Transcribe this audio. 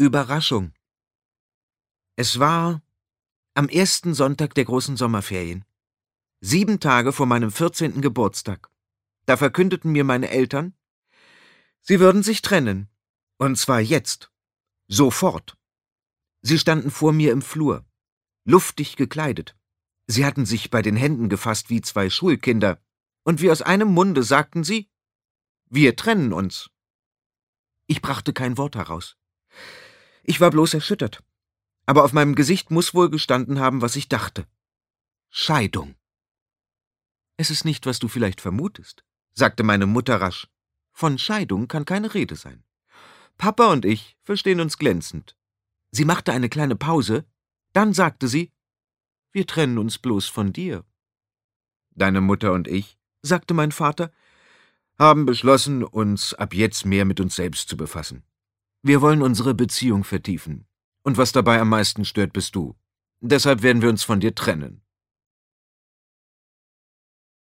Überraschung. Es war am ersten Sonntag der großen Sommerferien, 7 Tage vor meinem 14. Geburtstag. Da verkündeten mir meine Eltern, sie würden sich trennen. Und zwar jetzt. Sofort. Sie standen vor mir im Flur, luftig gekleidet. Sie hatten sich bei den Händen gefasst wie 2 Schulkinder. Und wie aus einem Munde sagten sie, wir trennen uns. Ich brachte kein Wort heraus. Ich war bloß erschüttert. Aber auf meinem Gesicht muss wohl gestanden haben, was ich dachte. Scheidung. Es ist nicht, was du vielleicht vermutest, sagte meine Mutter rasch. Von Scheidung kann keine Rede sein. Papa und ich verstehen uns glänzend. Sie machte eine kleine Pause, dann sagte sie, wir trennen uns bloß von dir. Deine Mutter und ich, sagte mein Vater, haben beschlossen, uns ab jetzt mehr mit uns selbst zu befassen. Wir wollen unsere Beziehung vertiefen. Und was dabei am meisten stört, bist du. Deshalb werden wir uns von dir trennen.